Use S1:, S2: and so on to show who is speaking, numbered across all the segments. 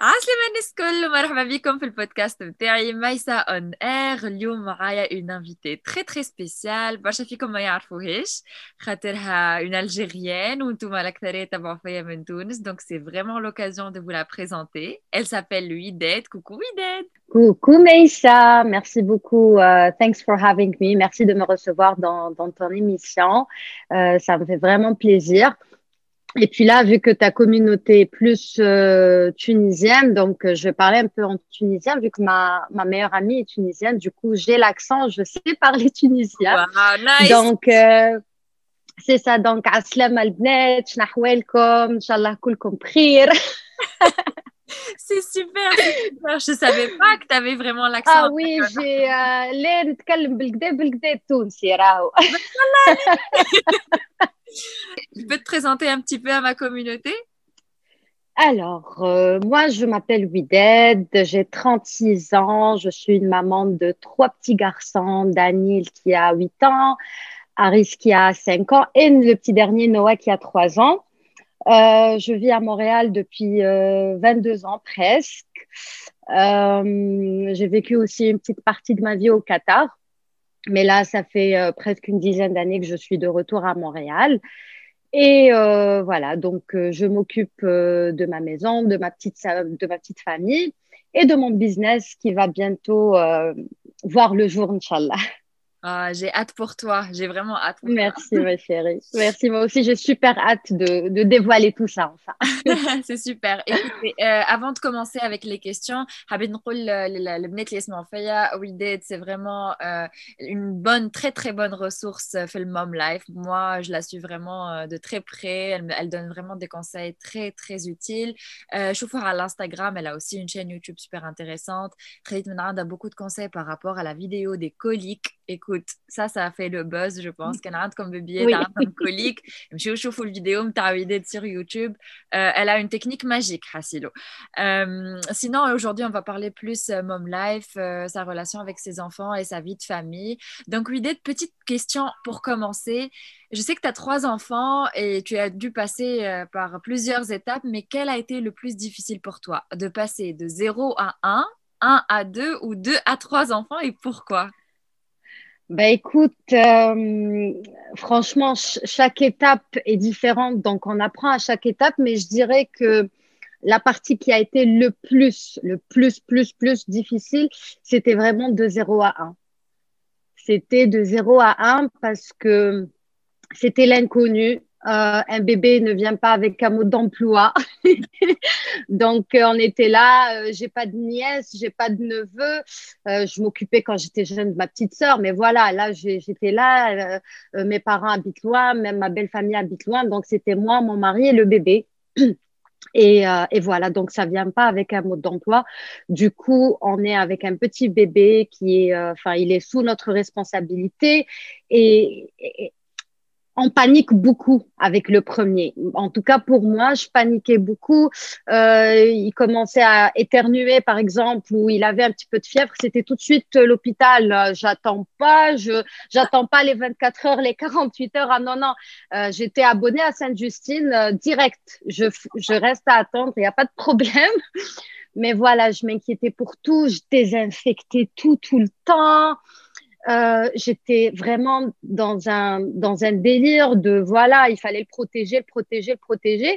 S1: عسلامة الناس الكل ومرحبا بكم في البودكاست بتاعي ميسا اون اير. اليوم معايا اون انفيتي تري سبيسيال، برشا فيكم ما يعرفوهاش خاطرها اون الجيريان وانتم الاكثريه تبعوا فيا من تونس، دونك سي فريمون لوكازيون دو vous la présenter. Elle s'appelle Wided. Coucou Wided.
S2: Coucou Meissa, merci beaucoup. Thanks for having me. Merci de me recevoir dans ton émission. Ça me fait vraiment plaisir. Et puis là, vu que ta communauté est plus tunisienne, donc je vais parler un peu en tunisien, vu que ma meilleure amie est tunisienne. Du coup, j'ai l'accent, je sais parler tunisien.
S1: Wow, nice.
S2: Donc, c'est ça. Donc, Aslam al-Bnet, Nahwelkom, Inch'Allah, kulkom khir.
S1: C'est super, c'est super. Je savais pas que tu avais vraiment l'accent.
S2: Ah oui, j'ai ليه نتكلم بالكدا بالكدا التونسي راهو.
S1: Je peux te présenter un petit peu à ma communauté?
S2: Alors, moi, je m'appelle Wided, j'ai 36 ans, je suis une maman de trois petits garçons, Daniel qui a 8 ans, Aris qui a 5 ans et le petit dernier Noah qui a 3 ans. Je vis à Montréal depuis 22 ans presque. J'ai vécu aussi une petite partie de ma vie au Qatar, mais là, ça fait presque une dizaine d'années que je suis de retour à Montréal. Et voilà, donc je m'occupe de ma maison, de ma petite famille et de mon business qui va bientôt voir le jour, Inch'Allah.
S1: Ah, j'ai hâte pour toi. J'ai vraiment hâte pour toi.
S2: Merci, ma chérie. Merci, moi aussi, j'ai super hâte de dévoiler tout ça, enfin.
S1: C'est super. Écoutez, avant de commencer avec les questions, حابين نقول للبنات اللي يسمعوا فيا وداد c'est vraiment une bonne, très bonne ressource في mom life. Moi, je la suis vraiment de très près. Elle donne vraiment des conseils très utiles. شوفوها على l'Instagram, elle a aussi une chaîne YouTube super intéressante. خليت من عندها beaucoup de conseils par rapport à la vidéo des coliques. Écoute, ça a fait le buzz, je pense. كان عندكم بيبيات
S2: Oui.
S1: عندهم coliques. مشيو شوفوا الفيديو متاع وداد sur YouTube. Elle a une technique magique, Hassilo. Sinon, aujourd'hui, on va parler plus mom life, sa relation avec ses enfants et sa vie de famille. Donc, oui, des petites questions pour commencer. Je sais que tu as 3 enfants et tu as dû passer par plusieurs étapes, mais quel a été le plus difficile pour toi? De passer de 0 à 1, 1 à 2 ou 2 à 3 enfants, et pourquoi?
S2: Bah écoute, franchement, chaque étape est différente, donc on apprend à chaque étape, mais je dirais que la partie qui a été le plus difficile, c'était vraiment de 0 à 1. C'était de 0 à 1 parce que c'était l'inconnu. Un bébé ne vient pas avec un mode d'emploi. Donc, on était là. J'ai pas de nièce, j'ai pas de neveu. Je m'occupais quand j'étais jeune de ma petite sœur. Mais voilà, là, j'étais là. Mes parents habitent loin, même ma belle famille habite loin. Donc, c'était moi, mon mari et le bébé. Et voilà, donc ça vient pas avec un mode d'emploi. Du coup, on est avec un petit bébé qui est, enfin, il est sous notre responsabilité et on panique beaucoup avec le premier. En tout cas, pour moi, je paniquais beaucoup. Il commençait à éternuer, par exemple, ou il avait un petit peu de fièvre. C'était tout de suite l'hôpital. J'attends pas les 24 heures, les 48 heures. Ah non, non. J'étais abonnée à Sainte-Justine direct. Je reste à attendre. Il n'y a pas de problème. Mais voilà, je m'inquiétais pour tout. Je désinfectais tout le temps. J'étais vraiment dans un délire de voilà, il fallait le protéger, le protéger, le protéger.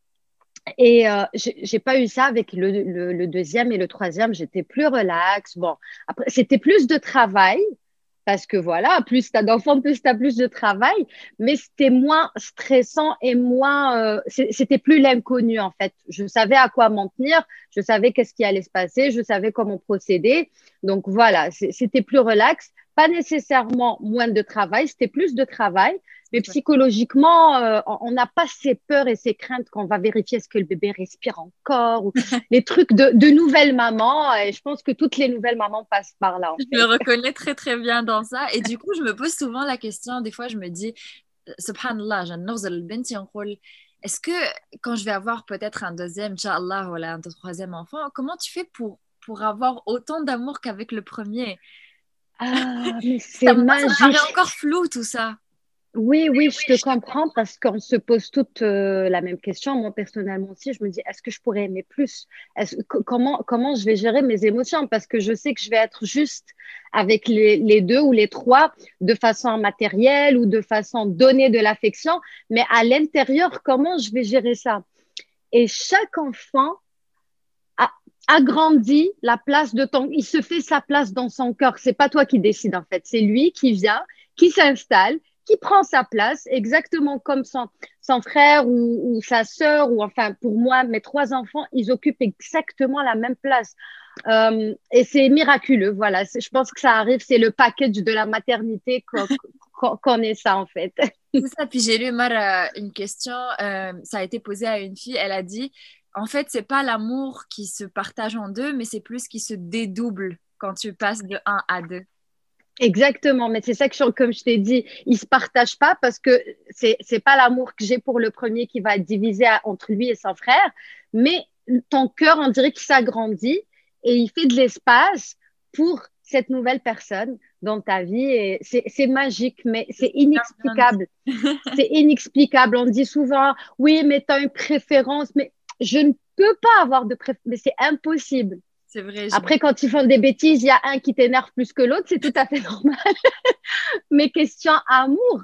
S2: Et j'ai pas eu ça avec le deuxième et le troisième. J'étais plus relax. Bon, après, c'était plus de travail parce que voilà, plus tu as d'enfants, plus tu as plus de travail. Mais c'était moins stressant et moins. C'était plus l'inconnu en fait. Je savais à quoi m'en tenir. Je savais qu'est-ce qui allait se passer. Je savais comment procéder. Donc voilà, c'était plus relax. Pas nécessairement moins de travail, c'était plus de travail. Mais psychologiquement, on n'a pas ces peurs et ces craintes qu'on va vérifier est-ce que le bébé respire encore ou les trucs de nouvelles mamans. Et je pense que toutes les nouvelles mamans passent par là, en
S1: Je me
S2: fait.
S1: reconnais très bien dans ça. Et du coup, je me pose souvent la question, des fois, je me dis, subhanallah, est-ce que quand je vais avoir peut-être un deuxième, Inch'Allah, ou un troisième enfant, comment tu fais pour avoir autant d'amour qu'avec le premier?
S2: Ah, mais
S1: Ça,
S2: c'est
S1: moi, ça me paraît
S2: magique.
S1: encore flou tout ça.
S2: Oui, oui, je te comprends parce qu'on se pose toute la même question. Moi, personnellement aussi, je me dis, est-ce que je pourrais aimer plus? Comment je vais gérer mes émotions? Parce que je sais que je vais être juste avec les deux ou les trois de façon matérielle ou de façon donner de l'affection. Mais à l'intérieur, comment je vais gérer ça? Et chaque enfant a, agrandit la place de ton, il se fait sa place dans son cœur. C'est pas toi qui décides en fait, c'est lui qui vient, qui s'installe, qui prend sa place exactement comme son frère ou sa sœur ou enfin pour moi mes trois enfants, ils occupent exactement la même place. Et c'est miraculeux, voilà. Je pense que ça arrive, c'est le package de la maternité qu'on est ça en fait.
S1: C'est ça. Puis j'ai lu Mara, une question, ça a été posé à une fille. Elle a dit, en fait, c'est pas l'amour qui se partage en deux, mais c'est plus qui se dédouble quand tu passes de un à 2.
S2: Exactement, mais c'est ça que comme je t'ai dit, ils se partagent pas parce que c'est pas l'amour que j'ai pour le premier qui va être divisé entre lui et son frère, mais ton cœur, on dirait qu'il s'agrandit et il fait de l'espace pour cette nouvelle personne dans ta vie et c'est magique, mais c'est
S1: Bien dit.
S2: inexplicable. C'est inexplicable. On dit souvent, oui, mais tu as une préférence, mais je ne peux pas avoir de préférence, mais c'est impossible.
S1: C'est vrai,
S2: Après, quand ils font des bêtises, il y a un qui t'énerve plus que l'autre, c'est tout à fait normal. Mais question amour,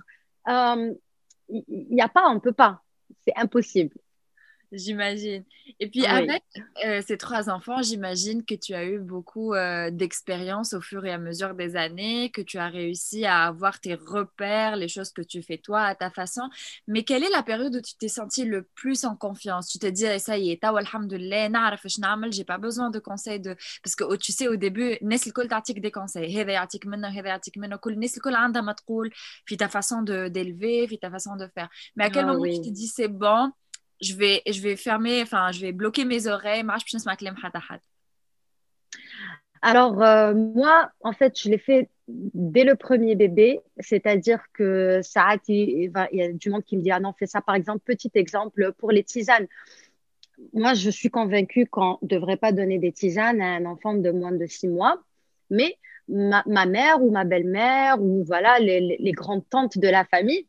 S2: il n'y a pas, on ne peut pas. C'est impossible.
S1: j'imagine. Et puis
S2: Oui.
S1: avec ces trois enfants, j'imagine que tu as eu beaucoup d'expérience au fur et à mesure des années, que tu as réussi à avoir tes repères, les choses que tu fais toi à ta façon. Mais quelle est la période où tu t'es senti le plus en confiance? Tu te dis, eh, ça y est, alhamdoulilah, نعرف إيش نعمل, j'ai pas besoin de conseils de... Parce que tu sais, au début, الناس الكل تعطيك des conseils. هذا يعطيك منه, هذا يعطيك منه. كل الناس الكل عندها ما تقول في ta façon d'élever, في ta façon de faire. Mais à quel
S2: Ah
S1: moment tu te
S2: oui.
S1: dis, c'est bon? Je vais fermer, enfin, je vais bloquer mes oreilles. ما عادش باش نسمع كلام حتى حد.
S2: Alors, moi, en fait, je l'ai fait dès le premier bébé, c'est-à-dire que ça il y a du monde qui me dit, ah non, fais ça, par exemple, petit exemple pour les tisanes. Moi, je suis convaincue qu'on ne devrait pas donner des tisanes à un enfant de moins de 6 mois, mais ma mère ou ma belle-mère ou voilà, les grandes tantes de la famille,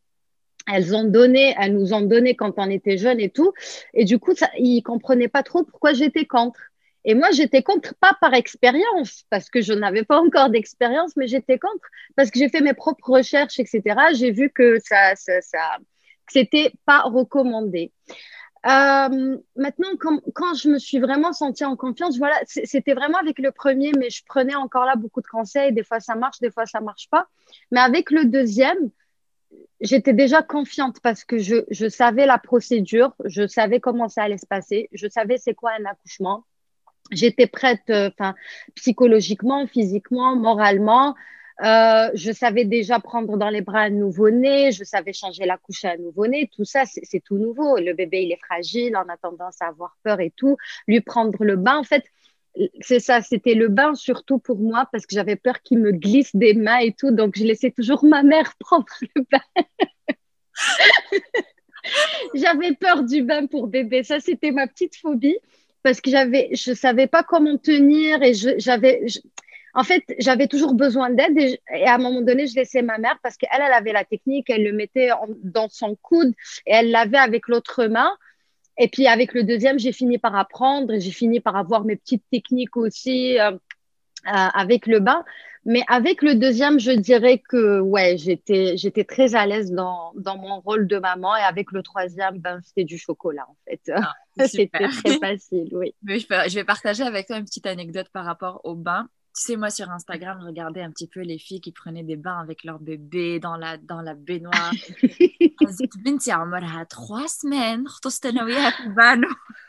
S2: elles nous ont donné quand on était jeunes et tout. Et du coup, ils comprenaient pas trop pourquoi j'étais contre. Et moi, j'étais contre, pas par expérience, parce que je n'avais pas encore d'expérience, mais j'étais contre parce que j'ai fait mes propres recherches, etc. J'ai vu que que c'était pas recommandé. Maintenant, quand je me suis vraiment sentie en confiance, voilà, c'était vraiment avec le premier, mais je prenais encore là beaucoup de conseils. Des fois, ça marche, des fois, ça marche pas. Mais avec le deuxième, j'étais déjà confiante parce que je savais la procédure, je savais comment ça allait se passer, je savais c'est quoi un accouchement. J'étais prête, psychologiquement, physiquement, moralement. Je savais déjà prendre dans les bras un nouveau-né, je savais changer la couche à un nouveau-né. Tout ça, c'est tout nouveau. Le bébé, il est fragile, on a tendance à avoir peur et tout. Lui prendre le bain, en fait, c'est ça, c'était le bain surtout pour moi parce que j'avais peur qu'il me glisse des mains et tout. Donc, je laissais toujours ma mère prendre le bain. J'avais peur du bain pour bébé. Ça, c'était ma petite phobie parce que je savais pas comment tenir et en fait, j'avais toujours besoin d'aide et à un moment donné, je laissais ma mère parce qu'elle, elle avait la technique, elle le mettait dans son coude et elle l'avait avec l'autre main. Et puis avec le deuxième, j'ai fini par apprendre et j'ai fini par avoir mes petites techniques aussi avec le bain. Mais avec le deuxième, je dirais que ouais, j'étais très à l'aise dans mon rôle de maman. Et avec le troisième, ben, c'était du chocolat en fait.
S1: Ah, c'est super.
S2: C'était très facile, oui.
S1: Mais je vais partager avec toi une petite anecdote par rapport au bain. Tu sais, moi, sur Instagram, je regardais un petit peu les filles qui prenaient des bains avec leur bébé dans la baignoire. قصدي بنتي عمرها 3 سنين اغتصت انا وياها في البانو.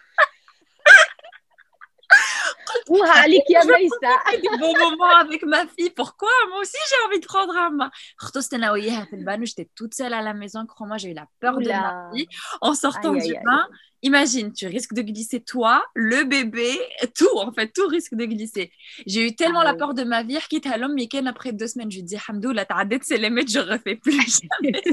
S2: Ouh, عليك
S1: Je
S2: يا
S1: veux
S2: Maïssa.
S1: profiter des beaux moments avec ma fille. Pourquoi? Moi aussi, j'ai envie de prendre un bain. اغتصت انا وياها في البانو. J'étais toute seule à la maison. Crois-moi, j'ai eu la peur de ma
S2: Oula.
S1: vie. En sortant
S2: Aïe,
S1: du
S2: aïe, aïe.
S1: bain, imagine, tu risques de glisser toi, le bébé, tout, en fait, tout risque de glisser. J'ai eu tellement
S2: Ah
S1: la
S2: oui.
S1: peur de ma vie. quitte à l'homme, mais après 2 semaines, je lui dis, Hamdoulah, t'as عديت c'est les mètres, je refais plus jamais.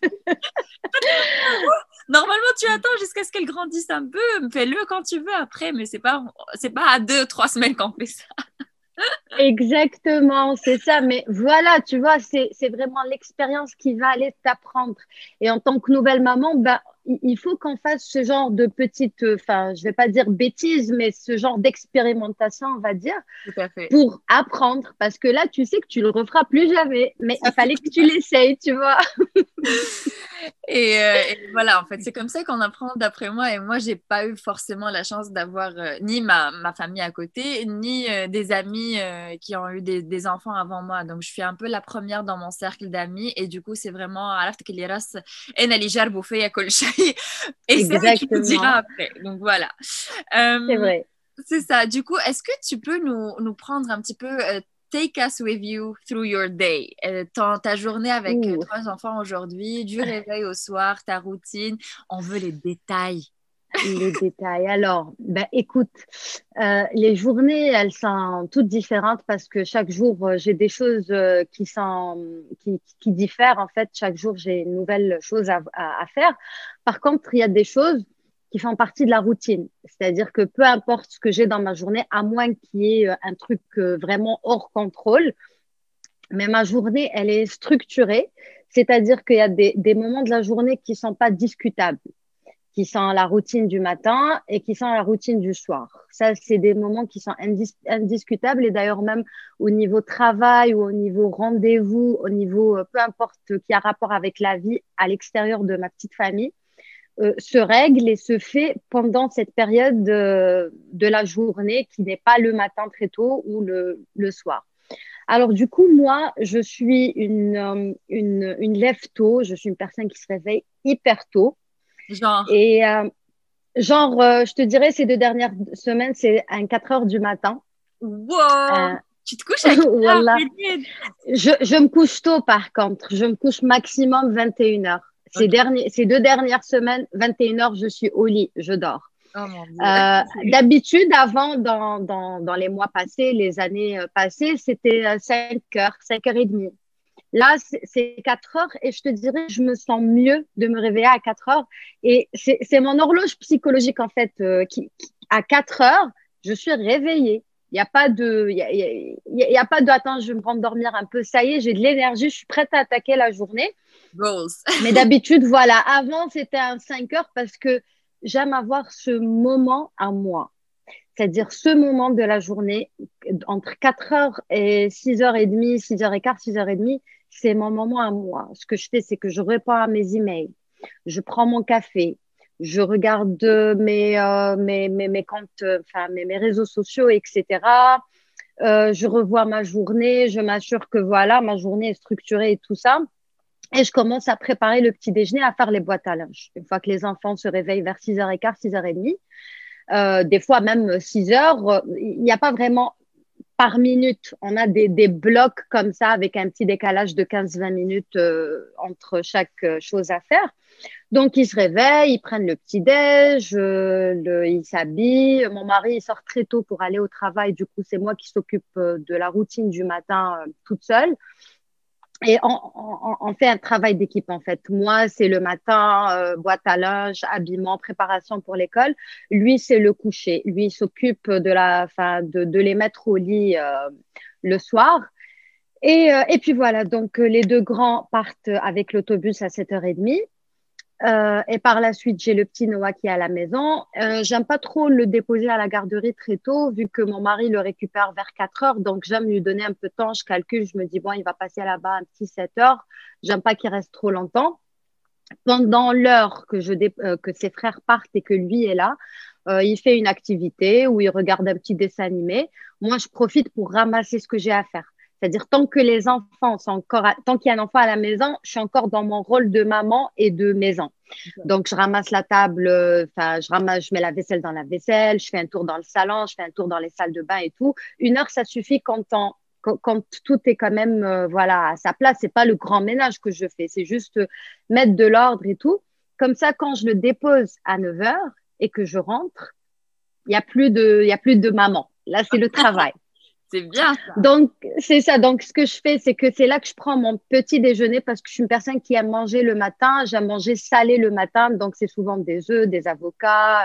S1: Normalement, tu attends jusqu'à ce qu'elle grandisse un peu. Fais-le quand tu veux après, mais c'est pas à 2, 3 semaines qu'on fait ça.
S2: Exactement, c'est ça. Mais voilà, tu vois, c'est vraiment l'expérience qui va aller t'apprendre. Et en tant que nouvelle maman, ben, il faut qu'on fasse ce genre de petites, enfin, je vais pas dire bêtises, mais ce genre d'expérimentation, on va dire,
S1: Tout à fait.
S2: pour apprendre. Parce que là, tu sais que tu le referas plus jamais. Mais
S1: Ça,
S2: il fallait que tu l'essayes, tu vois.
S1: et voilà, en fait, c'est comme ça qu'on apprend d'après moi. Et moi, j'ai pas eu forcément la chance d'avoir ni ma famille à côté, ni des amis qui ont eu des enfants avant moi. Donc, je suis un peu la première dans mon cercle d'amis. Et du coup, c'est vraiment, عرفت que les races, أنا اللي جربوا فيا كل شيء. Essaye, tu me diras
S2: Exactement.
S1: après. Donc, voilà.
S2: C'est
S1: Euh,
S2: vrai.
S1: c'est ça. Du coup, est-ce que tu peux nous prendre un petit peu, take us with you through your day, ta journée avec
S2: Ouh.
S1: trois enfants aujourd'hui, du réveil au soir, ta routine, on veut les détails.
S2: Les détails. Alors, ben, écoute, les journées, elles sont toutes différentes parce que chaque jour, j'ai des choses qui diffèrent. En fait, chaque jour, j'ai une nouvelle chose à faire. Par contre, il y a des choses qui font partie de la routine. C'est-à-dire que peu importe ce que j'ai dans ma journée, à moins qu'il y ait un truc vraiment hors contrôle, mais ma journée, elle est structurée. C'est-à-dire qu'il y a des moments de la journée qui sont pas discutables, qui sont la routine du matin et qui sont la routine du soir. Ça, c'est des moments qui sont indiscutables et d'ailleurs même au niveau travail ou au niveau rendez-vous, au niveau peu importe qui a rapport avec la vie à l'extérieur de ma petite famille, se règle et se fait pendant cette période de la journée qui n'est pas le matin très tôt ou le soir. Alors du coup, moi, je suis une lève tôt, je suis une personne qui se réveille hyper tôt.
S1: Genre,
S2: Et genre, je te dirais, ces 2 dernières semaines, c'est à 4 heures du matin.
S1: wow,
S2: Euh,
S1: tu te couches à quelle heure,
S2: voilà.
S1: Brigitte?
S2: Je me couche tôt, par contre. Je me couche maximum 21 heures.
S1: Ok.
S2: Ces 2 dernières semaines, 21 heures, je suis au lit, je dors.
S1: Oh mon Dieu.
S2: D'habitude, avant, dans les mois passés, les années passées, c'était 5 heures, 5 heures et demie. Là, c'est 4 heures et je te dirais, je me sens mieux de me réveiller à 4 heures. Et c'est mon horloge psychologique, en fait, à 4 heures, je suis réveillée. Il n'y a pas de, il y a pas de, attends, je vais me rendormir un peu. Ça y est, j'ai de l'énergie, je suis prête à attaquer la journée.
S1: Goals.
S2: Mais d'habitude, voilà, avant, c'était à 5 heures parce que j'aime avoir ce moment à moi. C'est-à-dire ce moment de la journée, entre 4 heures et 6 heures et demie, 6 heures et quart, 6 heures et demie, c'est mon moment à moi. Ce que je fais, c'est que je réponds à mes emails, je prends mon café, je regarde mes comptes, enfin mes réseaux sociaux, etc. Je revois ma journée, je m'assure que voilà, ma journée est structurée et tout ça. Et je commence à préparer le petit déjeuner, à faire les boîtes à linge. Une fois que les enfants se réveillent vers 6 heures et quart, 6 heures et demie, des fois même 6 heures. Il n'y a pas vraiment par minute. On a des blocs comme ça avec un petit décalage de 15-20 minutes entre chaque chose à faire. Donc, ils se réveillent, ils prennent le petit-déj, ils s'habillent. Mon mari, il sort très tôt pour aller au travail. Du coup, c'est moi qui s'occupe de la routine du matin toute seule. Et on fait un travail d'équipe en fait. Moi, c'est le matin, boîte à linge, habillement, préparation pour l'école. Lui, c'est le coucher. Lui, il s'occupe de les mettre au lit le soir. Et puis voilà, donc les deux grands partent avec l'autobus à 7h30. Et par la suite, j'ai le petit Noah qui est à la maison. J'aime pas trop le déposer à la garderie très tôt, vu que mon mari le récupère vers 4 heures. Donc, j'aime lui donner un peu de temps. Je calcule, je me dis, bon, il va passer là-bas un petit 7 heures. J'aime pas qu'il reste trop longtemps. Pendant l'heure que ses frères partent et que lui est là, il fait une activité où il regarde un petit dessin animé. Moi, je profite pour ramasser ce que j'ai à faire. C'est-à-dire, tant que les enfants sont encore, tant qu'il y a un enfant à la maison, je suis encore dans mon rôle de maman et de maison. Donc, je ramasse la table, je mets la vaisselle dans la vaisselle, je fais un tour dans le salon, je fais un tour dans les salles de bain et tout. 1 heure, ça suffit quand tout est quand même voilà, à sa place. C'est pas le grand ménage que je fais, c'est juste mettre de l'ordre et tout. Comme ça, quand je le dépose à 9 heures et que je rentre, il y a plus de maman. Là, c'est le travail.
S1: C'est bien ça.
S2: Donc, c'est ça. Donc, ce que je fais, c'est que c'est là que je prends mon petit déjeuner parce que je suis une personne qui aime manger le matin. J'aime manger salé le matin. Donc, c'est souvent des œufs, des avocats,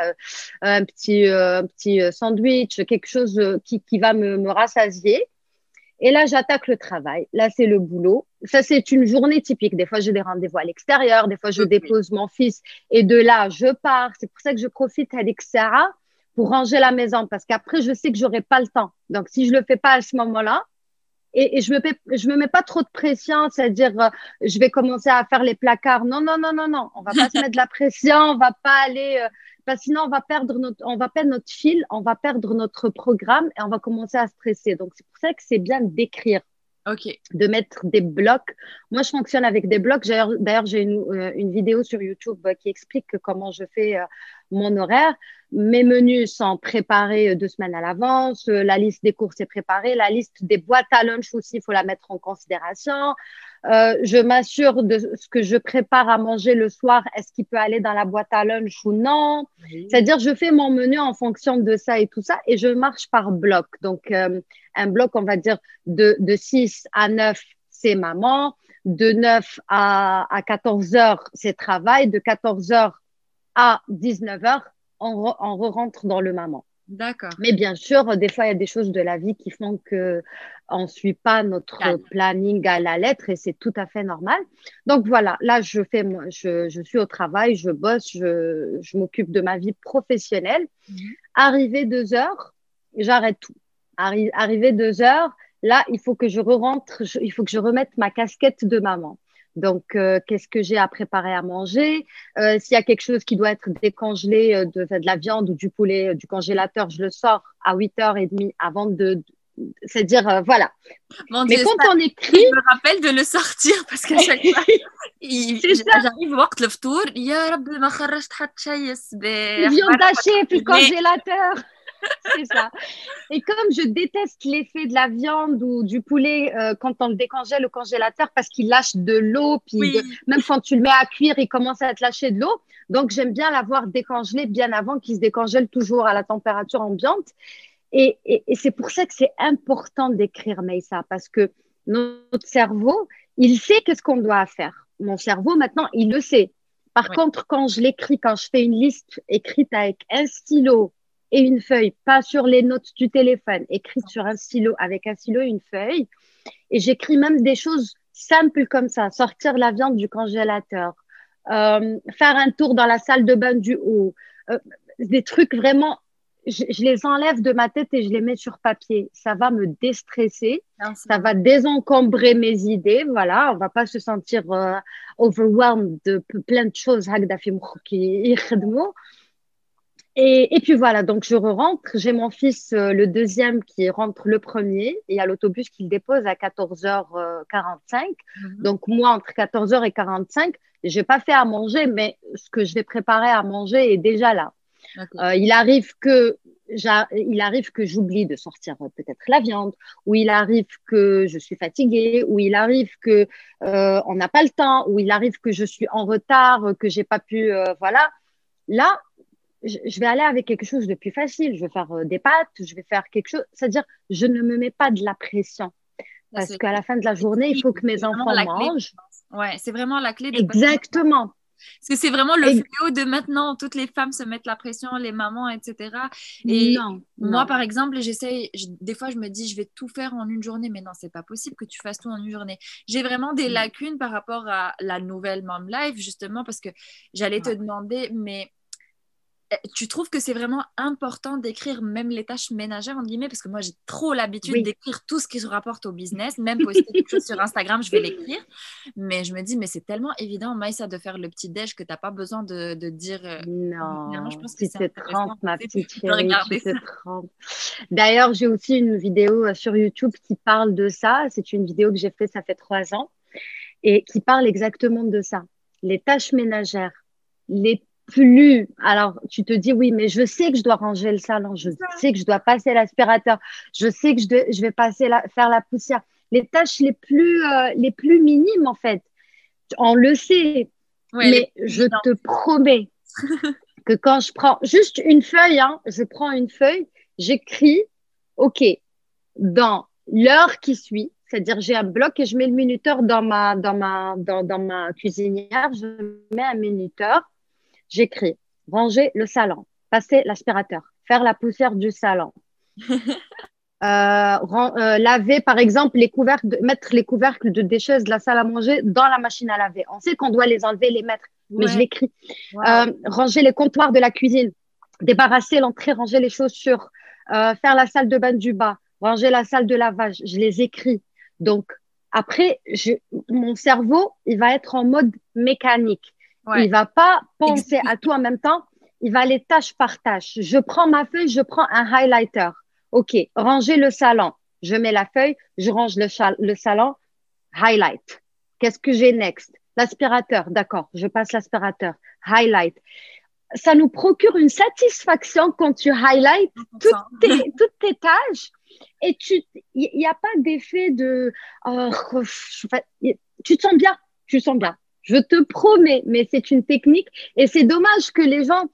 S2: un petit sandwich, quelque chose qui va me rassasier. Et là, j'attaque le travail. Là, c'est le boulot. Ça, c'est une journée typique. Des fois, j'ai des rendez-vous à l'extérieur. Des fois, je dépose mon fils. Et de là, je pars. C'est pour ça que je profite avec Sarah pour ranger la maison. Parce qu'après, je sais que j'aurai pas le temps. Donc, si je le fais pas à ce moment-là, et je me mets pas trop de pression, c'est-à-dire, je vais commencer à faire les placards. Non, non, non, non, non. On va pas se mettre de la pression. On va pas aller, parce que sinon, on va perdre notre fil, on va perdre notre programme et on va commencer à stresser. Donc, c'est pour ça que c'est bien d'écrire.
S1: Ok.
S2: De mettre des blocs. Moi, je fonctionne avec des blocs. D'ailleurs, j'ai une vidéo sur YouTube qui explique comment je fais mon horaire. Mes menus sont préparés 2 semaines à l'avance. La liste des courses est préparée. La liste des boîtes à lunch aussi, il faut la mettre en considération. Je m'assure de ce que je prépare à manger le soir. Est-ce qu'il peut aller dans la boîte à lunch ou non? Oui. C'est-à-dire, je fais mon menu en fonction de ça et tout ça. Et je marche par bloc. Donc, un bloc, on va dire, de 6 à 9, c'est maman. De 9 à 14 heures, c'est travail. De 14 heures à 19 heures, on rentre dans le maman.
S1: D'accord.
S2: Mais bien sûr, des fois, il y a des choses de la vie qui font qu'on ne suit pas notre planning à la lettre et c'est tout à fait normal. Donc voilà, là, je suis au travail, je bosse, je m'occupe de ma vie professionnelle. Arrivé 2 heures, j'arrête tout. Arrivé 2 heures, là, il faut que je rentre, il faut que je remette ma casquette de maman. Donc, qu'est-ce que j'ai à préparer à manger? S'il y a quelque chose qui doit être décongelé, de la viande ou du poulet du congélateur, je le sors à 8h30 avant c'est-à-dire, voilà.
S1: Mon
S2: Mais
S1: Dieu,
S2: quand
S1: ça,
S2: on écrit…
S1: je me rappelle de le sortir parce qu'à chaque fois, j'arrive وقت الفطور يا ربي ما خرجت حتى شيء الصباح.
S2: Viande hachée, puis le congélateur. C'est ça. Et comme je déteste l'effet de la viande ou du poulet quand on le décongèle au congélateur parce qu'il lâche de l'eau, puis même quand tu le mets à cuire, il commence à te lâcher de l'eau. Donc, j'aime bien l'avoir décongelé bien avant qu'il se décongèle toujours à la température ambiante. Et c'est pour ça que c'est important d'écrire Maïssa parce que notre cerveau, il sait qu'est-ce qu'on doit faire. Mon cerveau, maintenant, il le sait. Par contre, quand je l'écris, quand je fais une liste écrite avec un stylo, et une feuille, pas sur les notes du téléphone, écrite sur un stylo, avec un stylo et une feuille. Et j'écris même des choses simples comme ça, sortir la viande du congélateur, faire un tour dans la salle de bain du haut, des trucs vraiment, je les enlève de ma tête et je les mets sur papier. Ça va me déstresser, ça va désencombrer mes idées, voilà, on va pas se sentir overwhelmed de plein de choses. Et puis voilà, donc je rentre. J'ai mon fils, le deuxième, qui rentre le premier. Il y a l'autobus qui le dépose à 14h45. Donc moi, entre 14h et 45, je n'ai pas fait à manger, mais ce que je vais préparer à manger est déjà là. Il arrive que j'oublie de sortir peut-être la viande, ou il arrive que je suis fatiguée, ou il arrive que on n'a pas le temps, ou il arrive que je suis en retard, que j'ai pas pu, voilà. Là, je vais aller avec quelque chose de plus facile. Je vais faire des pâtes, je vais faire quelque chose. C'est-à-dire, je ne me mets pas de la pression. Parce qu'à la fin de la journée, il faut que mes enfants mangent.
S1: Ouais, c'est vraiment la clé.
S2: Exactement.
S1: Parce que c'est vraiment le fléau de maintenant. Toutes les femmes se mettent la pression, les mamans, etc. Et moi, par exemple, des fois, je me dis, je vais tout faire en une journée. Mais non, c'est pas possible que tu fasses tout en une journée. J'ai vraiment des lacunes par rapport à la nouvelle Mom Life, justement, parce que j'allais te demander, mais tu trouves que c'est vraiment important d'écrire même les tâches ménagères, entre guillemets, parce que moi, j'ai trop l'habitude d'écrire tout ce qui se rapporte au business, même poster quelque chose sur Instagram, je vais l'écrire. Mais je me dis, mais c'est tellement évident, Maïssa, de faire le petit déj que tu n'as pas besoin de dire…
S2: Non,
S1: je pense que
S2: tu te trompes, ma petite chérie, tu te trompes.
S1: D'ailleurs,
S2: j'ai aussi une vidéo sur YouTube qui parle de ça. C'est une vidéo que j'ai faite, ça fait 3 ans, et qui parle exactement de ça. Les tâches ménagères, alors tu te dis oui, mais je sais que je dois ranger le salon, je sais que je dois passer l'aspirateur, je sais que je vais faire la poussière. Les tâches les plus minimes, en fait, on le sait, mais je te promets que quand je prends juste une feuille, je prends une feuille, j'écris, ok, dans l'heure qui suit. C'est-à-dire, j'ai un bloc et je mets le minuteur dans ma cuisinière. Je mets un minuteur. J'écris ranger le salon, passer l'aspirateur, faire la poussière du salon, laver par exemple les couvercles, mettre les couvercles de déchets de la salle à manger dans la machine à laver. On sait qu'on doit les enlever, les mettre, mais je
S1: Ouais.
S2: l'écris.
S1: Wow.
S2: Ranger les comptoirs de la cuisine, débarrasser l'entrée, ranger les chaussures, faire la salle de bain du bas, ranger la salle de lavage. Je les écris. Donc après, mon cerveau, il va être en mode mécanique.
S1: Ouais.
S2: Il va pas penser à tout
S1: Exécution.
S2: en même temps. Il va aller tâche par tâche. Je prends ma feuille, je prends un highlighter. OK, ranger le salon. Je mets la feuille, je range le salon, highlight. Qu'est-ce que j'ai next? L'aspirateur, d'accord, je passe l'aspirateur, highlight. Ça nous procure une satisfaction quand tu highlights
S1: 100%.
S2: toutes tes tâches et il n'y a pas d'effet de, oh, tu te sens bien, tu te sens bien. Je te promets, mais c'est une technique et c'est dommage que les gens,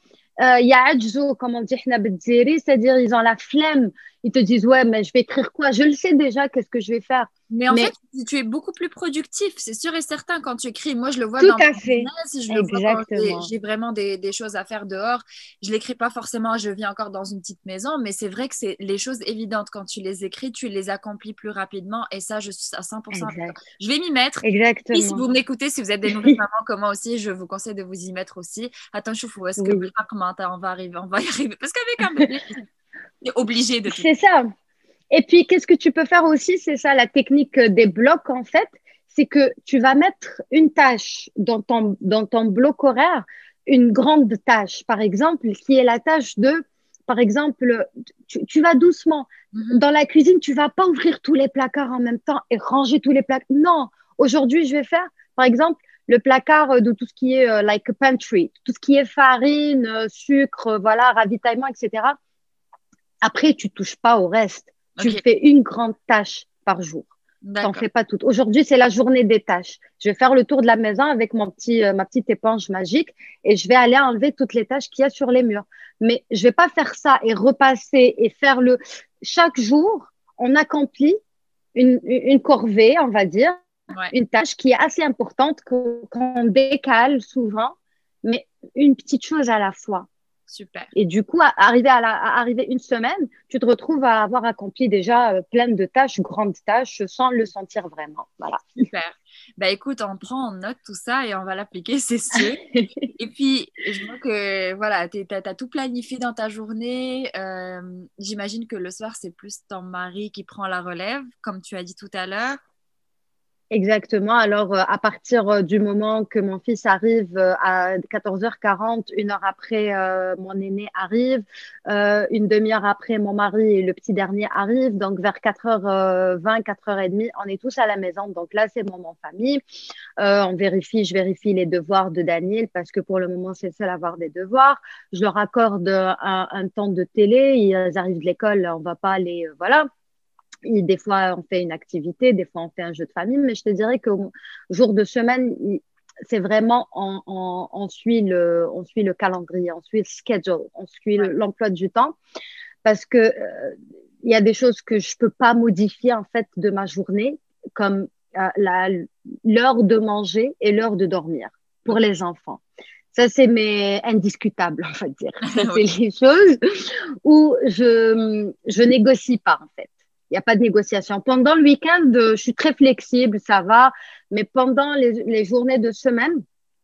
S2: يعجزوا, comme on dit, إحنا بالجزائري, c'est-à-dire ils ont la flemme. Ils te disent, ouais, mais je vais écrire quoi? Je le sais déjà, qu'est-ce que je vais faire.
S1: Mais en fait,
S2: Mais
S1: tu es beaucoup plus productif, c'est sûr et certain quand tu écris. Moi, je le vois
S2: tout
S1: dans
S2: à
S1: mon
S2: fait,
S1: business, je le vois quand
S2: exactement,
S1: j'ai vraiment des choses à faire dehors. Je l'écris pas forcément, je vis encore dans une petite maison, mais c'est vrai que c'est les choses évidentes. Quand tu les écris, tu les accomplis plus rapidement. Et ça, je suis à 100% avec toi.
S2: exact,
S1: Je vais m'y mettre. Et si
S2: exactement.
S1: vous m'écoutez, si vous êtes des nouvelles mamans comme moi aussi, je vous conseille de vous y mettre aussi. Attends, je où est-ce que
S2: Oui,
S1: on va arriver, on va y arriver. Parce qu'avec un bébé, c'est obligé de tout.
S2: c'est ça. Et puis, qu'est-ce que tu peux faire aussi? C'est ça la technique des blocs, en fait. C'est que tu vas mettre une tâche dans ton bloc horaire, une grande tâche, par exemple, qui est la tâche de, par exemple, tu vas doucement.
S1: Mhm.
S2: Dans la cuisine, tu vas pas ouvrir tous les placards en même temps et ranger tous les placards. Non, aujourd'hui, je vais faire, par exemple, le placard de tout ce qui est like pantry, tout ce qui est farine, sucre, voilà, ravitaillement, etc. Après, tu touches pas au reste. Tu
S1: Ok,
S2: fais une grande tâche par jour. T'en
S1: d'accord.
S2: fais pas toutes. Aujourd'hui, c'est la journée des tâches. Je vais faire le tour de la maison avec ma petite éponge magique et je vais aller enlever toutes les tâches qu'il y a sur les murs. Mais je vais pas faire ça et repasser et faire chaque jour, on accomplit une corvée, on va dire,
S1: Ouais,
S2: une tâche qui est assez importante qu'on décale souvent, mais une petite chose à la fois.
S1: super.
S2: Et du coup, arriver une semaine, tu te retrouves à avoir accompli déjà plein de tâches, grandes tâches, sans le sentir vraiment. Voilà.
S1: Super. Bah écoute, on prend en note tout ça et on va l'appliquer, c'est sûr. Et puis, je vois que voilà, t'as tout planifié dans ta journée. J'imagine que le soir, c'est plus ton mari qui prend la relève, comme tu as dit tout à l'heure.
S2: Exactement. Alors, à partir du moment que mon fils arrive à 14h40, une heure après, mon aîné arrive, une demi-heure après, mon mari et le petit dernier arrivent. Donc, vers 4h20, 4h30, on est tous à la maison. Donc là, c'est moment famille. Je vérifie les devoirs de Daniel parce que pour le moment, c'est le seul à avoir des devoirs. Je leur accorde un temps de télé. Ils arrivent de l'école, on va pas aller, voilà. Des fois, on fait une activité, des fois, on fait un jeu de famille, mais je te dirais qu'au jour de semaine, c'est vraiment, on suit le calendrier, on suit le schedule, on suit
S1: Ouais,
S2: l'emploi du temps, parce que il y a des choses que je peux pas modifier, en fait, de ma journée, comme l'heure de manger et l'heure de dormir pour
S1: ok.
S2: les enfants. Ça, c'est indiscutable, on va dire. Ça, c'est
S1: Oui,
S2: les choses où je négocie pas, en fait. Il n'y a pas de négociation. Pendant le week-end, je suis très flexible, ça va. Mais pendant les journées de semaine,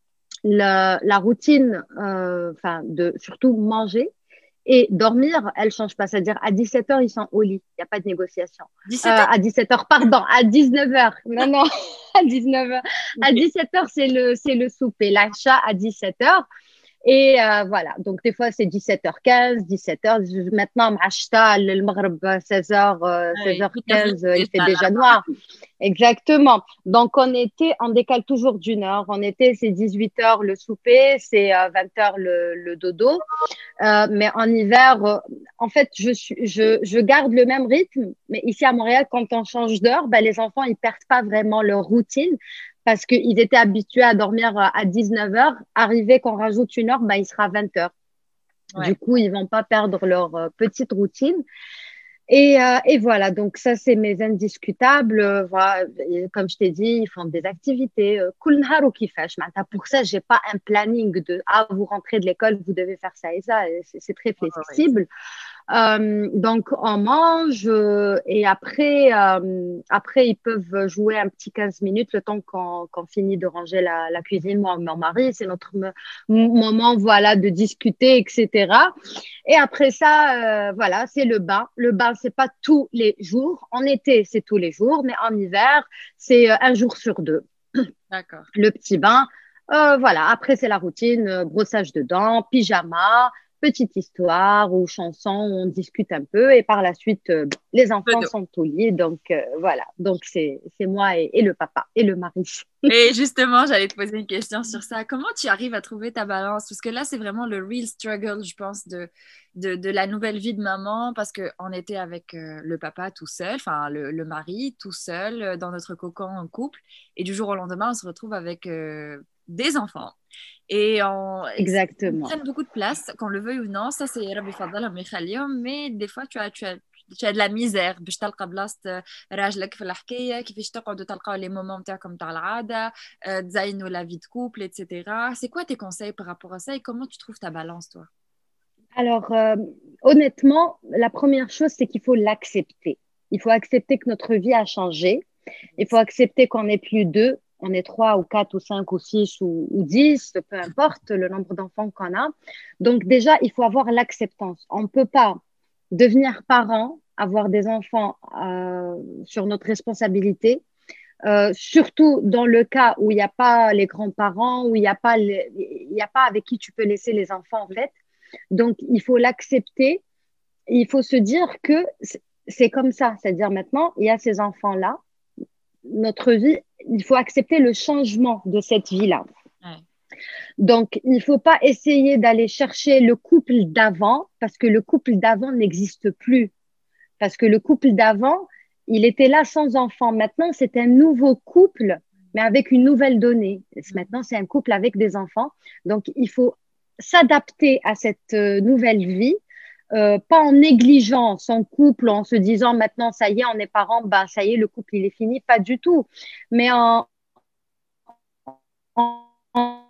S2: la routine, enfin, surtout manger et dormir, elle change pas. C'est-à-dire, à 17h, ils sont au lit. Il n'y a pas de négociation.
S1: 17 heures?
S2: À 17h, pardon, à 19h. Non, non, à 19h. À
S1: Ok.
S2: 17h, c'est le souper. L'achat à 17h. Et voilà, donc des fois c'est 17h15, 17h. Maintenant, Machta, le Maghreb, 16h,
S1: Ouais, toute l'Afrique
S2: 16h15,
S1: est
S2: il fait
S1: déjà là.
S2: déjà noir. Exactement. Donc on décale toujours d'une heure. En été, c'est 18h le souper, c'est 20h le dodo. Mais en hiver, en fait, je garde le même rythme. Mais ici à Montréal, quand on change d'heure, ben, les enfants, ils perdent pas vraiment leur routine parce qu'ils étaient habitués à dormir à 19h. Arrivé qu'on rajoute une heure, ben, il sera 20h. Du
S1: Ouais.
S2: coup, ils vont pas perdre leur petite routine. Et voilà, donc ça, c'est mes indiscutables. Voilà. Et comme je t'ai dit, ils font des activités. Kul nahar ou kifash. Pour ça, j'ai pas un planning de ah, vous rentrez de l'école, vous devez faire ça et ça. C'est très
S1: Ouais,
S2: flexible. Donc, on mange et après, ils peuvent jouer un petit 15 minutes le temps qu'on finit de ranger la cuisine. Moi, mon mari, c'est notre moment, voilà, de discuter, etc. Et après ça, voilà, c'est le bain. Le bain, c'est pas tous les jours. En été, c'est tous les jours, mais en hiver, c'est un jour sur deux.
S1: d'accord.
S2: Le petit bain. Voilà, après, c'est la routine, brossage de dents, pyjama, petite histoire ou chanson où on discute un peu. Et par la suite, les enfants sont au lit. Donc, voilà. Donc, c'est moi et le papa et le mari.
S1: Et justement, j'allais te poser une question sur ça. Comment tu arrives à trouver ta balance? Parce que là, c'est vraiment le real struggle, je pense, de la nouvelle vie de maman, parce qu'on était avec le papa tout seul, enfin le mari tout seul, dans notre cocon en couple, et du jour au lendemain, on se retrouve avec des enfants. Ils
S2: Exactement.
S1: prennent beaucoup de place, qu'on le veuille ou non. Ça, c'est Rabbi Fadal, Rabbi Khalil, mais des fois, tu as de la misère باش تلقى بلاصة راجلك في الحكاية كيفاش تقعدوا تلقاو les moments نتاعكم تاع العادة تزينوا la vie de couple etc. C'est quoi tes conseils par rapport à ça et comment tu trouves ta balance toi?
S2: Alors, honnêtement, la première chose, c'est qu'il faut l'accepter. Il faut accepter que notre vie a changé. Il faut accepter qu'on n'est plus deux, on est trois ou quatre ou cinq ou six ou 10, peu importe le nombre d'enfants qu'on a. Donc déjà, il faut avoir l'acceptance. On ne peut pas devenir parent, avoir des enfants sur notre responsabilité, surtout dans le cas où il n'y a pas les grands-parents, où il y a pas avec qui tu peux laisser les enfants en fait. Donc, il faut l'accepter. Il faut se dire que c'est comme ça. C'est-à-dire maintenant, il y a ces enfants-là. Notre vie, il faut accepter le changement de cette vie-là.
S1: Ouais.
S2: Donc, il ne faut pas essayer d'aller chercher le couple d'avant parce que le couple d'avant n'existe plus. Parce que le couple d'avant, il était là sans enfant. Maintenant, c'est un nouveau couple, mais avec une nouvelle donnée. Maintenant, c'est un couple avec des enfants. Donc, il faut s'adapter à cette nouvelle vie, pas en négligeant son couple, en se disant maintenant, ça y est, on est parents, ben, ça y est, le couple, il est fini. Pas du tout. Mais en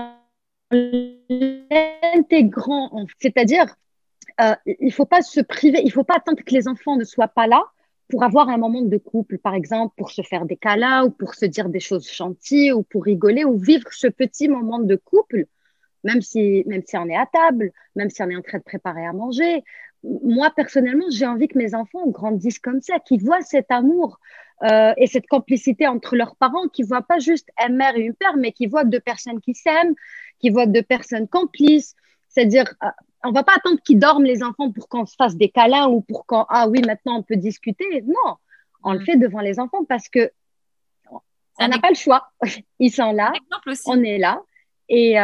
S2: l'intégrant, c'est-à-dire, il faut pas se priver, il faut pas attendre que les enfants ne soient pas là pour avoir un moment de couple, par exemple, pour se faire des câlins ou pour se dire des choses gentilles ou pour rigoler ou vivre ce petit moment de couple, même si on est à table, même si on est en train de préparer à manger. Moi, personnellement, j'ai envie que mes enfants grandissent comme ça, qu'ils voient cet amour et cette complicité entre leurs parents, qu'ils voient pas juste un mère et une père, mais qu'ils voient deux personnes qui s'aiment, qu'ils voient deux personnes complices. C'est-à-dire, on va pas attendre qu'ils dorment les enfants pour qu'on se fasse des câlins ou pour qu'on, ah oui, maintenant on peut discuter. Non, on le fait devant les enfants parce que
S1: C'est
S2: on
S1: un,
S2: n'a pas le choix. Ils sont là,
S1: exemple aussi.
S2: on est là. Et,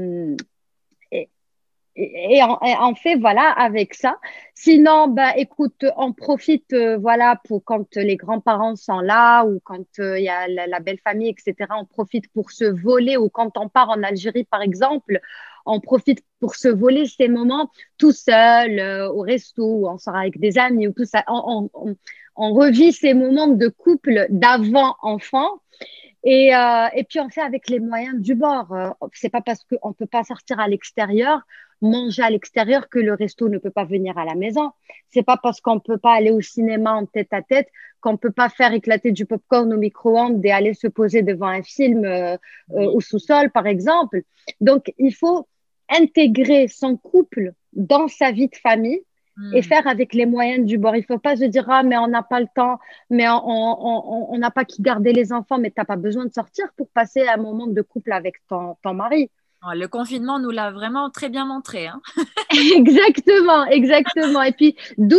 S2: et on fait voilà avec ça. Sinon, bah, écoute, on profite voilà pour quand les grands-parents sont là ou quand il y a la belle famille, etc. On profite pour se voler ou quand on part en Algérie, par exemple, on profite pour se voler ces moments tout seul au resto ou on sort avec des amis ou tout ça. On revit ces moments de couple d'avant enfant et puis on fait avec les moyens du bord. C'est pas parce qu'on peut pas sortir à l'extérieur, manger à l'extérieur que le resto ne peut pas venir à la maison. C'est pas parce qu'on peut pas aller au cinéma en tête à tête qu'on peut pas faire éclater du popcorn au micro-ondes et aller se poser devant un film
S1: Oui.
S2: au sous-sol, par exemple. Donc il faut intégrer son couple dans sa vie de famille et
S1: Hmm.
S2: faire avec les moyens du bord. Il faut pas se dire, ah, mais on n'a pas le temps, mais on n'a pas qui garder les enfants, mais tu n'as pas besoin de sortir pour passer un moment de couple avec ton mari.
S1: Oh, le confinement nous l'a vraiment très bien montré, hein.
S2: Exactement, exactement. Et puis,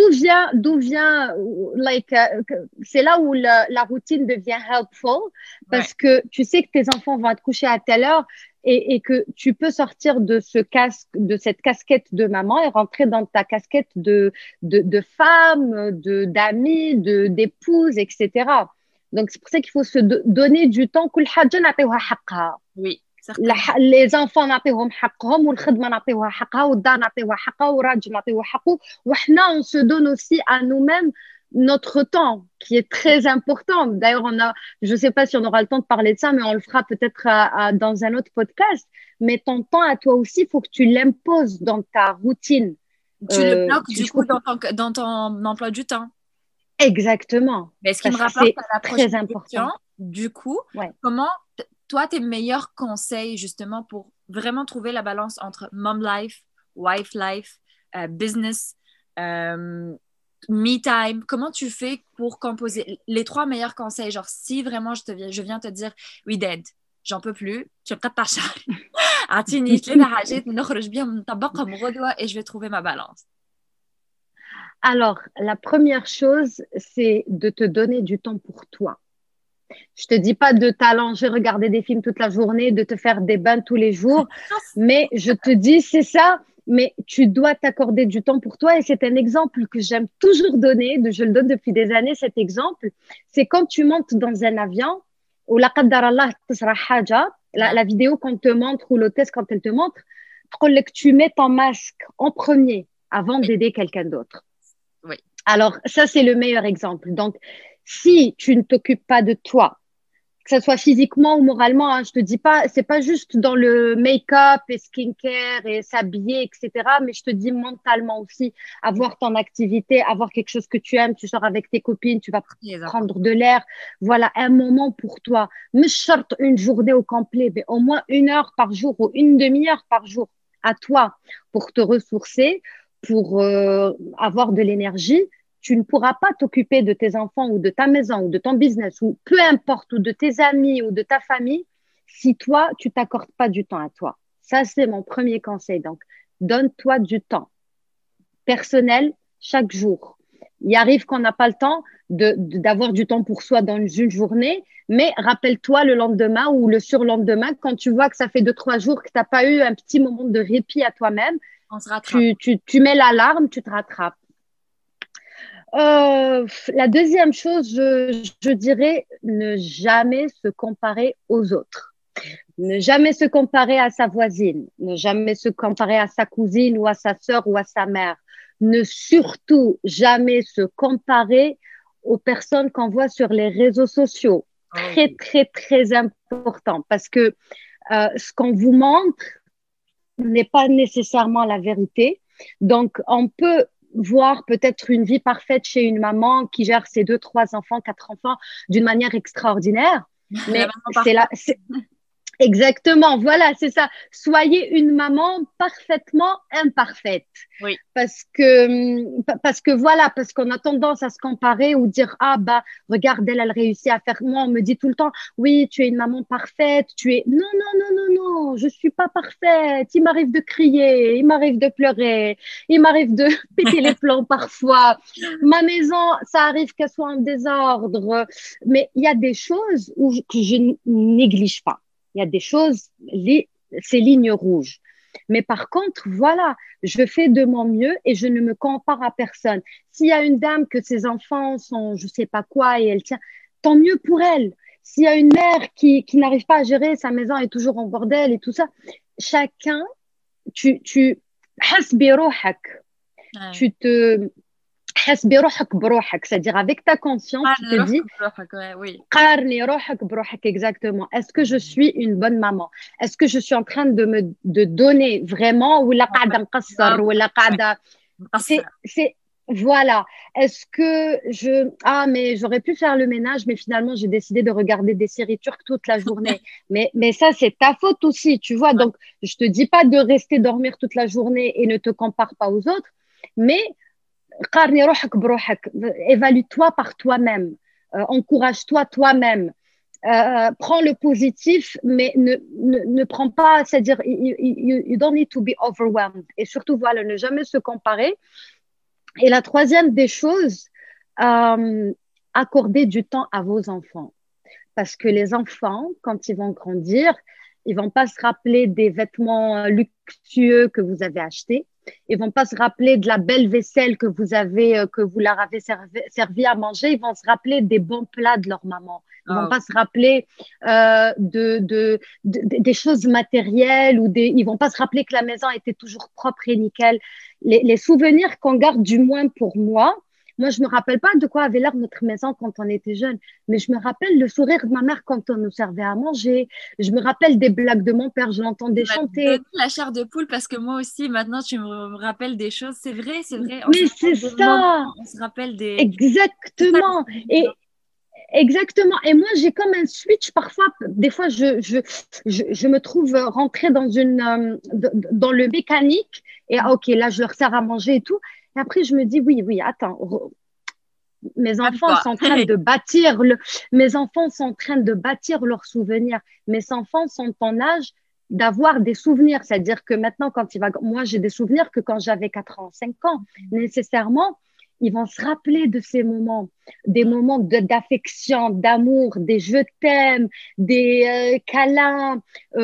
S2: like, c'est là où la routine devient helpful
S1: Ouais.
S2: parce que tu sais que tes enfants vont être couchés à telle heure et que tu peux sortir de ce casque, de cette casquette de maman et rentrer dans ta casquette de femme, d'amie, d'épouse, etc. Donc, c'est pour ça qu'il faut se donner du temps. كل حاجة نعطيوها حقها.
S1: Oui, certainement.
S2: les enfants نعطيوهم حقهم والخدمة نعطيوها حقها والدار نعطيوها حقها والراجل نعطيوه حقه وحنا on se donne aussi à nous-mêmes notre temps qui est très important. D'ailleurs, je ne sais pas si on aura le temps de parler de ça, mais on le fera peut-être dans un autre podcast. Mais ton temps à toi aussi, il faut que tu l'imposes dans ta routine.
S1: Tu le bloques du coup dans ton emploi du temps.
S2: Exactement.
S1: Mais ce qui me
S2: Parce que
S1: rapporte
S2: c'est
S1: à la
S2: très
S1: prochaine question,
S2: important.
S1: du coup,
S2: Ouais.
S1: comment, toi, tes meilleurs conseils justement pour vraiment trouver la balance entre mom life, wife life, business, me time, comment tu fais pour composer les 3 meilleurs conseils? Genre, si vraiment je viens te dire, oui, Dad, j'en peux plus, je بقطع شعري اعطيني 3 حاجات نخرج بيهم نطبقهم غدوة et je vais trouver ma balance.
S2: Alors, la première chose, c'est de te donner du temps pour toi. Je te dis pas de t'allonger, regarder des films toute la journée, de te faire des bains tous les jours, mais je te dis, c'est ça, mais tu dois t'accorder du temps pour toi et c'est un exemple que j'aime toujours donner, je le donne depuis des années, cet exemple, c'est quand tu montes dans un avion, ou la qaddarallah tasra haja, la vidéo qu'on te montre ou l'hôtesse quand elle te montre, que tu mets ton masque en premier avant d'aider quelqu'un d'autre.
S1: Oui.
S2: Alors, ça, c'est le meilleur exemple. Donc, si tu ne t'occupes pas de toi, que ce soit physiquement ou moralement, hein, je te dis pas, c'est pas juste dans le make-up et skincare et s'habiller, etc. Mais je te dis mentalement aussi, avoir ton activité, avoir quelque chose que tu aimes, tu sors avec tes copines, tu vas prendre de l'air. Voilà, un moment pour toi. Mais sorte une journée au complet, mais au moins 1 heure par jour ou une demi-heure par jour à toi pour te ressourcer, pour avoir de l'énergie. Tu ne pourras pas t'occuper de tes enfants ou de ta maison ou de ton business ou peu importe, ou de tes amis ou de ta famille si toi, tu t'accordes pas du temps à toi. Ça, c'est mon premier conseil. Donc, donne-toi du temps personnel chaque jour. Il arrive qu'on n'a pas le temps d'avoir du temps pour soi dans une journée, mais rappelle-toi le lendemain ou le surlendemain, quand tu vois que ça fait 2, 3 jours que tu n'as pas eu un petit moment de répit à toi-même,
S1: on se rattrape.
S2: Tu mets l'alarme, tu te rattrapes. La deuxième chose, je dirais ne jamais se comparer aux autres. Ne jamais se comparer à sa voisine, ne jamais se comparer à sa cousine ou à sa sœur ou à sa mère. Ne surtout jamais se comparer aux personnes qu'on voit sur les réseaux sociaux. Très, très, très important parce que ce qu'on vous montre n'est pas nécessairement la vérité. Donc, on peut voir peut-être une vie parfaite chez une maman qui gère ses 2, 3 enfants, 4 enfants d'une manière extraordinaire. Mais c'est exactement, voilà, c'est ça. Soyez une maman parfaitement imparfaite.
S1: Oui.
S2: Parce que voilà, parce qu'on a tendance à se comparer ou dire, ah bah, regarde, elle réussit à faire. Moi, on me dit tout le temps, oui, tu es une maman parfaite, tu es. Non, non, non, non, non, je suis pas parfaite. Il m'arrive de crier, il m'arrive de pleurer, il m'arrive de péter les plombs parfois. Ma maison, ça arrive qu'elle soit en désordre. Mais il y a des choses que je néglige pas. Il y a des choses, ces lignes rouges. Mais par contre, voilà, je fais de mon mieux et je ne me compare à personne. S'il y a une dame que ses enfants sont je sais pas quoi et elle tient, tant mieux pour elle. S'il y a une mère qui n'arrive pas à gérer, sa maison est toujours en bordel et tout ça, chacun, hasbi روحك. Tu te حسبي روحك بروحك, c'est-à-dire avec ta conscience, tu te dis قارني روحك بروحك, exactement. Est-ce que je suis une bonne maman? Est-ce que je suis en train de donner vraiment ou la قاعدة نقصر ولا قاعدة c'est voilà. Est-ce que mais j'aurais pu faire le ménage, mais finalement j'ai décidé de regarder des séries turques toute la journée. mais ça c'est ta faute aussi, tu vois. Donc je te dis pas de rester dormir toute la journée et ne te compare pas aux autres, mais évalue-toi par toi-même, encourage-toi toi-même, prends le positif, mais ne prends pas, c'est-à-dire, you don't need to be overwhelmed. Et surtout, voilà, ne jamais se comparer. Et la troisième des choses, accorder du temps à vos enfants. Parce que les enfants, quand ils vont grandir, ils vont pas se rappeler des vêtements luxueux que vous avez achetés. Ils vont pas se rappeler de la belle vaisselle que vous leur avez servi à manger. Ils vont se rappeler des bons plats de leur maman. Ils vont pas se rappeler des choses matérielles ils vont pas se rappeler que la maison était toujours propre et nickel. Les souvenirs qu'on garde, du moins pour moi, je me rappelle pas de quoi avait l'air notre maison quand on était jeune, mais je me rappelle le sourire de ma mère quand on nous servait à manger. Je me rappelle des blagues de mon père, je l'entendais
S1: Tu m'as
S2: chanter.
S1: donné la chair de poule parce que moi aussi, maintenant, tu me rappelles des choses. C'est vrai, c'est vrai. On se
S2: Mais c'est
S1: rappelle des moments,
S2: ça,
S1: on se rappelle des... C'est ça,
S2: exactement. Et exactement. Et moi, j'ai comme un switch parfois. Des fois, je me trouve rentrée dans le mécanique et ok, là, je leur sers à manger et tout. Et après, je me dis, oui, oui, attends, mes enfants
S1: Calme-toi.
S2: sont en train de bâtir mes enfants sont en train de bâtir leurs souvenirs. Mes enfants sont en âge d'avoir des souvenirs. C'est-à-dire que maintenant, moi, j'ai des souvenirs que quand j'avais 4 ans, 5 ans, nécessairement, ils vont se rappeler de ces moments, des moments d'affection, d'amour, des je t'aime, des câlins,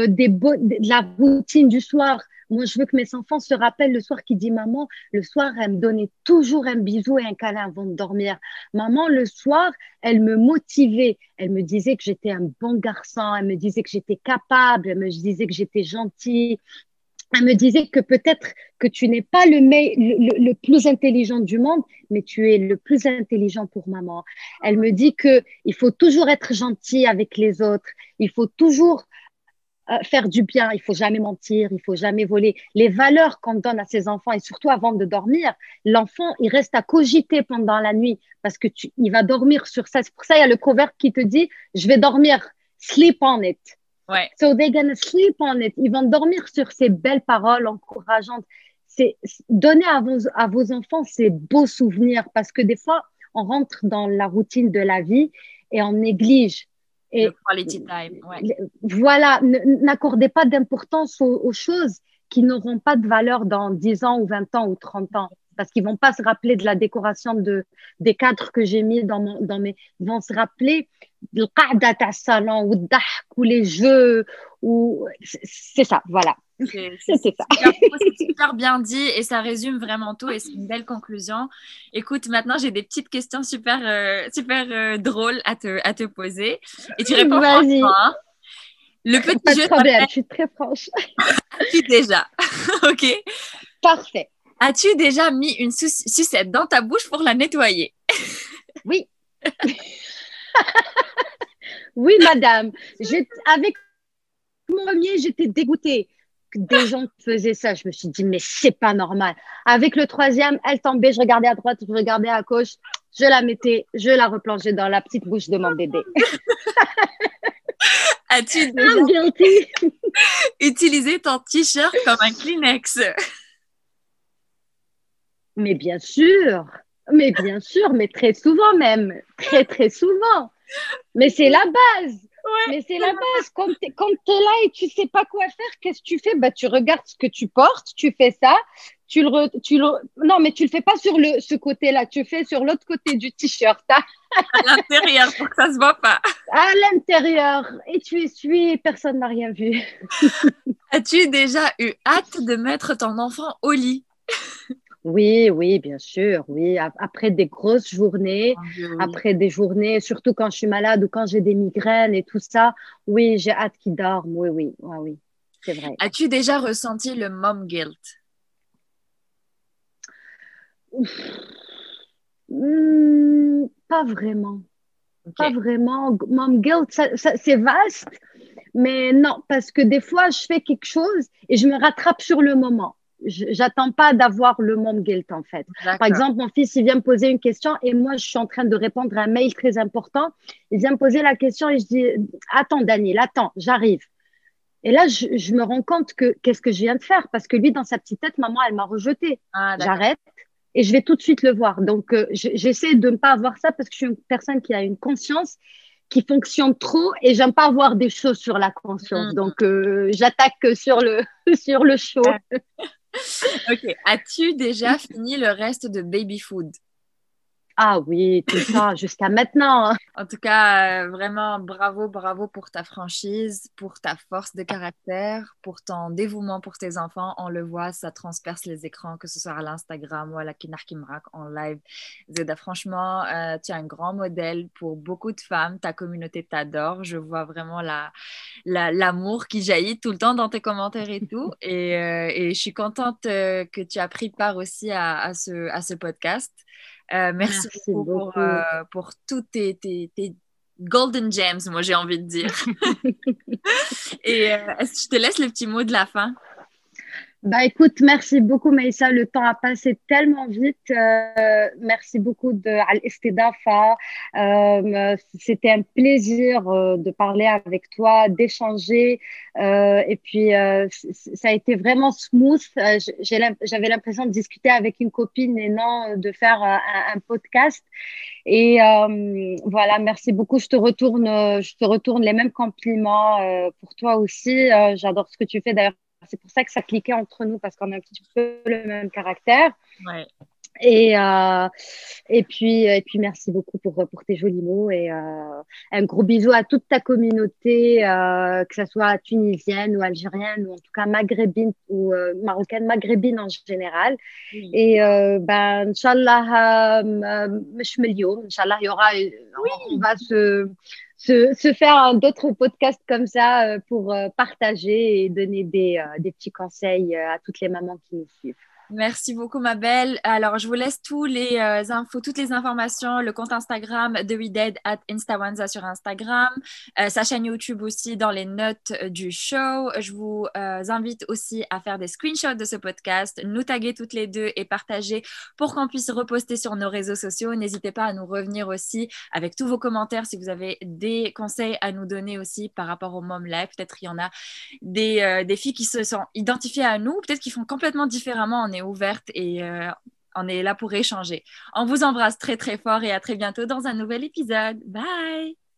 S2: de la routine du soir. Moi, je veux que mes enfants se rappellent le soir qui dit maman, le soir, elle me donnait toujours un bisou et un câlin avant de dormir. Maman, le soir, elle me motivait. Elle me disait que j'étais un bon garçon. Elle me disait que j'étais capable. Elle me disait que j'étais gentille. Elle me disait que peut-être que tu n'es pas le plus intelligent du monde, mais tu es le plus intelligent pour maman. Elle me dit que il faut toujours être gentil avec les autres. Il faut toujours faire du bien, il faut jamais mentir, il faut jamais voler. Les valeurs qu'on donne à ses enfants et surtout avant de dormir, l'enfant, il reste à cogiter pendant la nuit parce que il va dormir sur ça. C'est pour ça il y a le proverbe qui te dit, je vais dormir, sleep on it.
S1: Ouais.
S2: So they're gonna sleep on it. Ils vont dormir sur ces belles paroles encourageantes. C'est donner à vos enfants ces beaux souvenirs parce que des fois, on rentre dans la routine de la vie et on néglige.
S1: Le
S2: Et
S1: quality time, ouais.
S2: voilà, n'accordez pas d'importance aux choses qui n'auront pas de valeur dans 10 ans ou 20 ans ou 30 ans. Parce qu'ils vont pas se rappeler de la décoration des cadres que j'ai mis ils vont se rappeler de le salon ou ou les jeux c'est ça, voilà.
S1: C'est
S2: C'est ça.
S1: super bien dit et ça résume vraiment tout et c'est une belle conclusion. Écoute, maintenant j'ai des petites questions super drôles à te poser et tu réponds
S2: Vas-y.
S1: franchement. Hein. Le
S2: Pas
S1: petit
S2: de
S1: jeu
S2: problème,
S1: s'appelle
S2: je suis très franche.
S1: As-tu déjà? Ok.
S2: Parfait.
S1: As-tu déjà mis une sucette dans ta bouche pour la nettoyer?
S2: Oui. Oui, madame. Avec mon premier, j'étais dégoûtée que des gens faisaient ça. Je me suis dit, mais c'est pas normal. Avec le troisième, elle tombait, je regardais à droite, je regardais à gauche, je la mettais, je la replongeais dans la petite bouche de mon bébé.
S1: As-tu déjà
S2: I'm guilty.
S1: utilisé ton t-shirt comme un Kleenex?
S2: Mais bien sûr, mais bien sûr, mais très souvent même, très très souvent. Mais c'est la base.
S1: Ouais.
S2: Mais c'est la base. Quand tu es là et tu sais pas quoi faire, qu'est-ce que tu fais? Bah, tu regardes ce que tu portes, tu fais ça. Non, mais tu le fais pas sur ce côté-là. Tu le fais sur l'autre côté du t-shirt. Hein,
S1: À l'intérieur pour que ça se voit pas.
S2: à l'intérieur. Et tu essuies et personne n'a rien vu.
S1: As-tu déjà eu hâte de mettre ton enfant au lit?
S2: Oui, oui, bien sûr. Oui, après des grosses journées,
S1: Oui.
S2: après des journées, surtout quand je suis malade ou quand j'ai des migraines et tout ça, oui, j'ai hâte qu'il dorme. Oui, oui, oui, oui, c'est vrai.
S1: As-tu déjà ressenti le mom guilt?
S2: Pas vraiment. Pas
S1: Ok.
S2: vraiment. Mom guilt, c'est vaste, mais non, parce que des fois, je fais quelque chose et je me rattrape sur le moment. J'attends pas d'avoir le mom guilt, en fait. Par
S1: D'accord.
S2: exemple, mon fils, il vient me poser une question et moi, je suis en train de répondre à un mail très important. Il vient me poser la question et je dis, attends, Daniel, attends, j'arrive. Et là, je me rends compte que qu'est-ce que je viens de faire? Parce que lui, dans sa petite tête, maman, elle m'a rejeté.
S1: Ah, d'accord.
S2: J'arrête et je vais tout de suite le voir. Donc, j'essaie de ne pas avoir ça parce que je suis une personne qui a une conscience qui fonctionne trop et j'aime pas avoir des choses sur la conscience.
S1: Hmm.
S2: Donc, j'attaque sur sur le chaud.
S1: Ok. As-tu déjà fini le reste de baby food?
S2: Ah oui, tout le temps, jusqu'à maintenant, hein.
S1: En tout cas, vraiment bravo, bravo pour ta franchise, pour ta force de caractère, pour ton dévouement pour tes enfants. On le voit, ça transperce les écrans, que ce soit à l'Instagram ou à la Kinar Kimrak en live. Zeda, franchement, tu es un grand modèle pour beaucoup de femmes. Ta communauté t'adore. Je vois vraiment l'amour qui jaillit tout le temps dans tes commentaires et tout. Et je suis contente que tu as pris part aussi à ce podcast. Merci
S2: Merci
S1: beaucoup
S2: beaucoup.
S1: pour tous tes golden gems, moi j'ai envie de dire. Et est-ce que je te laisse le petit mot de la fin?
S2: Bah écoute, merci beaucoup Maïssa, le temps a passé tellement vite. Merci beaucoup de Al-Istidafa. C'était un plaisir de parler avec toi, d'échanger. Et puis ça a été vraiment smooth. J'avais l'impression de discuter avec une copine et non de faire un podcast. Et voilà, merci beaucoup. Je te retourne les mêmes compliments pour toi aussi. J'adore ce que tu fais. D'ailleurs, c'est pour ça que ça cliquait entre nous parce qu'on a un petit peu le même caractère.
S1: Ouais.
S2: Et, et puis, merci beaucoup pour tes jolis mots et un gros bisou à toute ta communauté, que ce soit tunisienne ou algérienne ou en tout cas maghrébine ou marocaine, maghrébine en général.
S1: Oui.
S2: Et ben, Inch'Allah, مش مليون. Inch'Allah, il y aura, on
S1: Oui.
S2: va se faire d'autres podcasts comme ça pour partager et donner des petits conseils à toutes les mamans qui nous suivent.
S1: Merci beaucoup, ma belle. Alors, je vous laisse tous les infos, toutes les informations, le compte Instagram de WeDead at Instawanza sur Instagram, sa chaîne YouTube aussi dans les notes du show. Je vous invite aussi à faire des screenshots de ce podcast, nous taguer toutes les deux et partager pour qu'on puisse reposter sur nos réseaux sociaux. N'hésitez pas à nous revenir aussi avec tous vos commentaires si vous avez des conseils à nous donner aussi par rapport au Mom Life. Peut-être il y en a des filles qui se sont identifiées à nous, peut-être qu'ils font complètement différemment. On est ouverte et on est là pour échanger. On vous embrasse très très fort et à très bientôt dans un nouvel épisode. Bye!